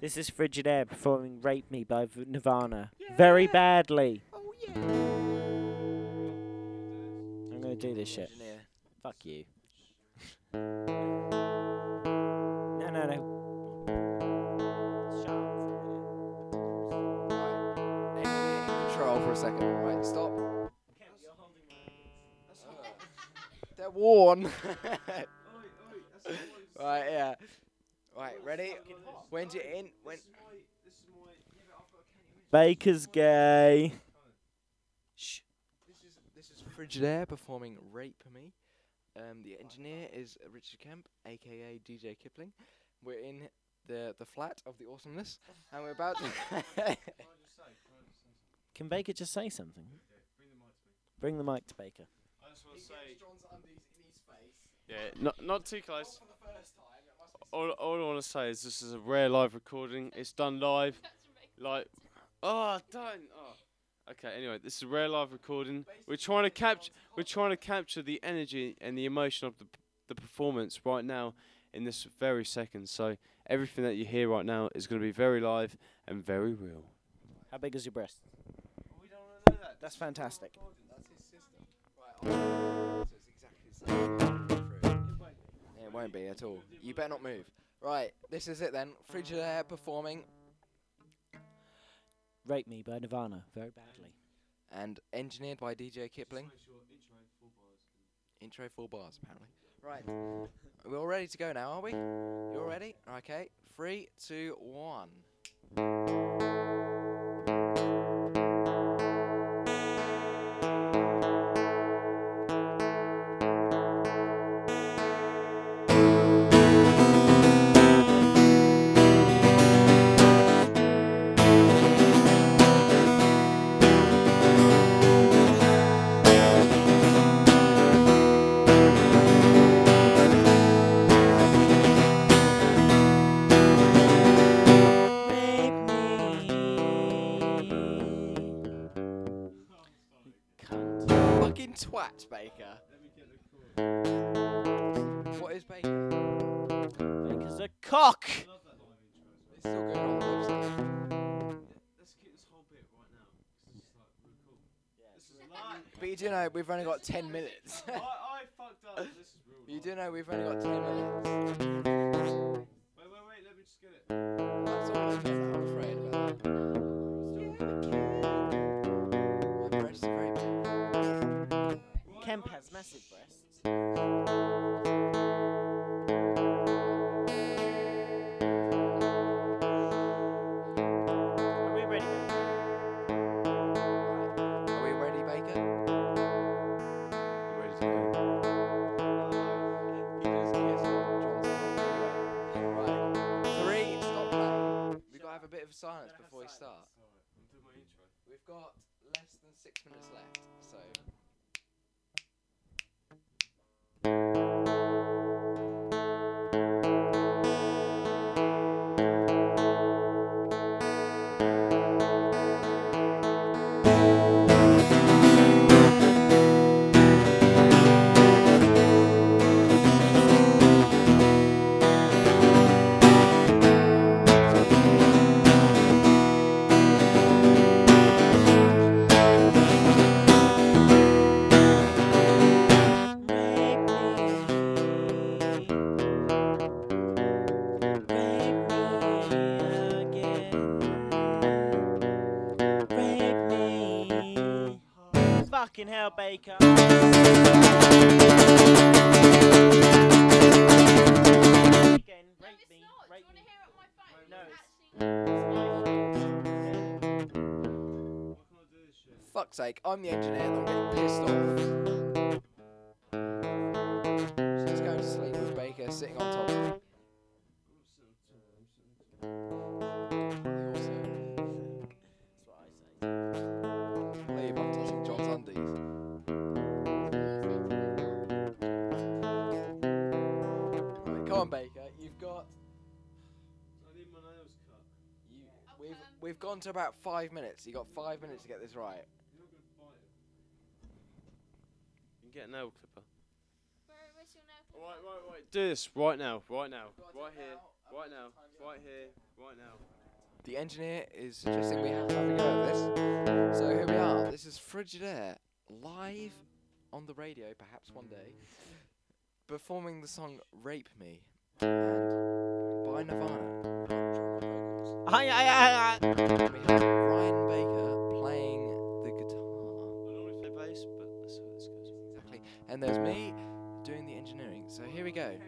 This is Frigid Air performing Rape Me by Nirvana. Yeah. Very badly. Oh yeah. I'm going to do this shit. Engineer. Fuck you. No, no, no. Shut up for Right. Engineer in control for a second. Right, stop. They're worn. Right, yeah. Right, ready? When's it in? When? Baker's gay. Shh. This is Frigid Air performing "Rape Me." The engineer is Richard Kemp, aka DJ Kipling. We're in the flat of the awesomeness, and we're about to. Can Baker just say something? Bring the mic to Baker. I just want to say, yeah, not too close. All I want to say is this is a rare live recording. It's done live, like, oh, don't. Oh. Okay. Anyway, this is a rare live recording. We're trying to capture the energy and the emotion of the performance right now in this very second. So everything that you hear right now is going to be very live and very real. How big is your breast? We don't want to know that. That's fantastic. That's his system. Right, so it's exactly the same. Yeah, it won't be at all. You better not move. Right, this is it then. Frigid Air performing Rape Me by Nirvana. Very badly. and engineered by DJ Kipling. Intro 4 bars, apparently. Right, we're all ready to go now, are we? You all ready? Okay, 3, 2, 1. Rape me. Cunt. Fucking twat, Baker. What is Baker? Baker's a cock. It's still going on the website. Let's keep this whole bit right now. This is like really cool. This is live. But you do know we've only got 10 minutes. I fucked up. This is real. You do know we've only got 10 minutes. Wait. Let me just get it. That's all I'm afraid about. My breasts are very big. Kemp has massive breasts. Are we ready, Baker? Are we ready, Baker? You ready to go? He just kissed Johnson. Anyway, right. 3, stop playing. We've got to have a bit of silence before we start. I'm doing my intro. We've got less than 6 minutes left, so. Rape me. Rape me again. Rape me. Fucking hell, Baker. Again, rape me. Rape me. No, Why can't I do this shit? Fuck's sake, I'm the engineer and I'm getting pissed off. She's going to sleep with Baker sitting on top of him. That's what I say. Leave, I'm touching John's undies. Right, come on, Baker. You've got. I need my nails cut. We've gone to about 5 minutes. You got 5 minutes to get this right. You're not going to bite it. You can get a nail clipper. Where's your nail Right. Do this right now. Right here. Right now. The engineer is suggesting we have to have a go at this. So here we are. This is Frigidaire live on the radio, perhaps one day, performing the song "Rape Me" and by Nirvana. We have Ryan Baker playing the guitar. I normally play bass, but let's see how this goes. Exactly. And there's me doing the engineering. So here we go.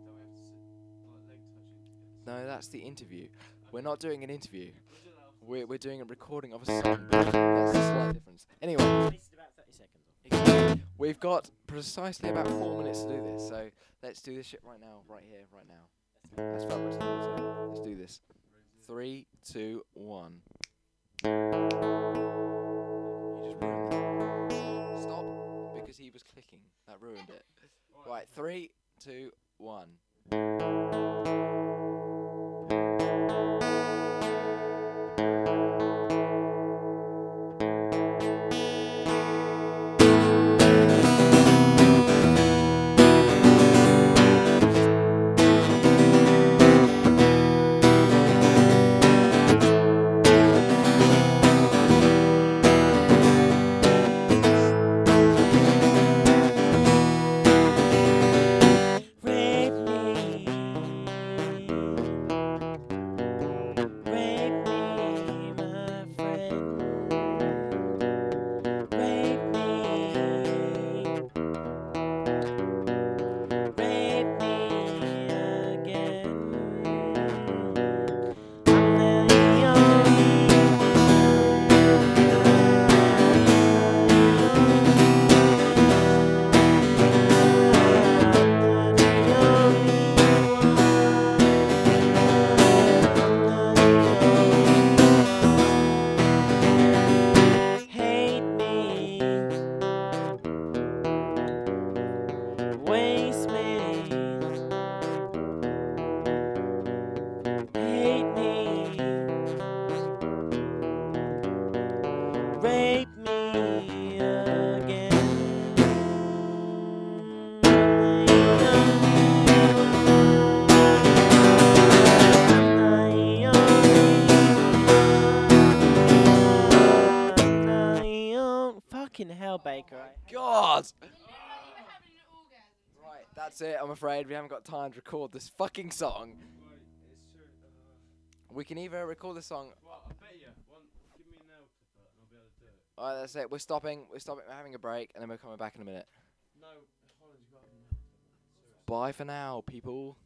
No, that's the interview. We're not doing an interview. We're doing a recording of a song. That's a slight difference. Anyway, Wasted about 30 seconds. exactly. We've got precisely about 4 minutes to do this. So let's do this shit right now, right here, right now. That's fabulous. So let's do this. 3, 2, 1. You just ruined that. Stop, because he was clicking. That ruined it. Right, 3, 2, 1. Fucking hell, Baker. God! Right, that's it. I'm afraid we haven't got time to record this fucking song. We can either record the song. Well, I bet you. Give me a nail clipper and I'll be able to do it. Alright, that's it. We're stopping. We're having a break, and then we're coming back in a minute. No, Holland, you got to have a nail clipper. Bye for now, people.